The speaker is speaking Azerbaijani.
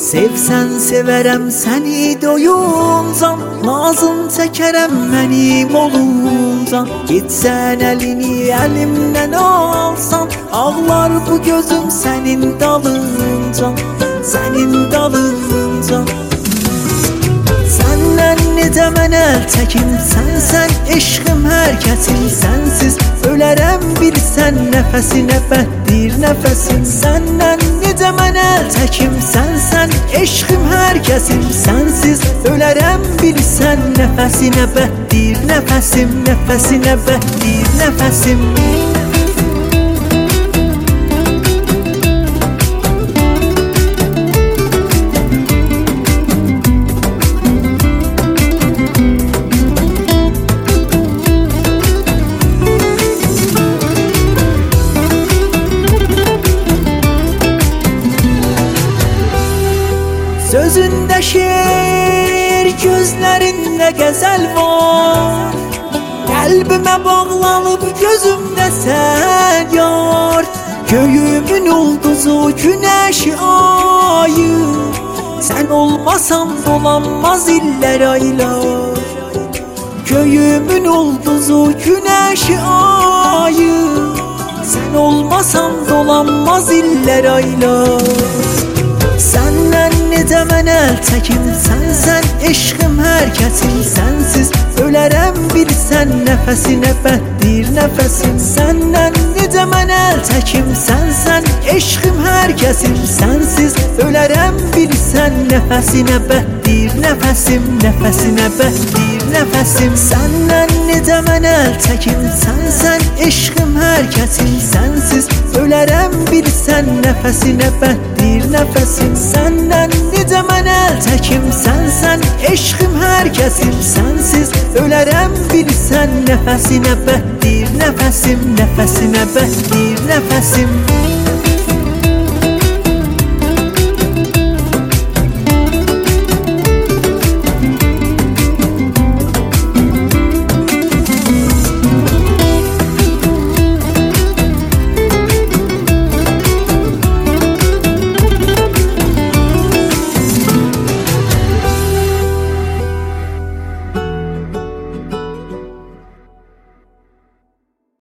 Sevsən sevərəm səni doyunca, nazın çəkərəm mənim olunca. Gitsən əlini əlimdən alsan, ağlar bu gözüm sənin dalınca, sənin dalınca. Səndən necə mən əl çəkim, sənsən eşqim hər kəsim. Sənsiz ölərəm bilsən, nəfəsinə bəddir nəfəsim. Səndən necə mən əl çəkim, sənsən eşqim hər kəsim. Sənsiz ölərəm bilsən, nəfəsinə bəddir nəfəsim, nəfəsinə bəddir nəfəsim. Sözündə şeir, gözlərində qəzəl var. Qəlbimə bağlanıb gözümdə sən yar. Göyümün ulduzu, günəşi ayı. Sən olmasan dolanmaz illər aylar. Göyümün ulduzu, günəşi ayı. Sən olmasan dolanmaz illər aylar. Səndən necə mən əl çəkim, sənsən eşqim hər kəsim. Sənsiz ölərəm bilsən, nəfəsinə bəddir nəfəsim. Səndən necə mən əl çəkim, sənsən eşqim hər kəsim. Sənsiz ölərəm bilsən, nəfəsinə bəddir nəfəsim, nəfəsinə bəddir nəfəsim. Səndən necə mən əl çəkim, sənsən eşqim hər kəsim. Sənsiz ölərəm bilsən, nəfəsinə bəddir nəfəsim. Səndən necə mən əl çəkim, sənsən eşqim hər kəsim. Sənsiz ölərəm bilsən, nəfəsinə bəddir nəfəsim, nəfəsinə bəddir nəfəsim.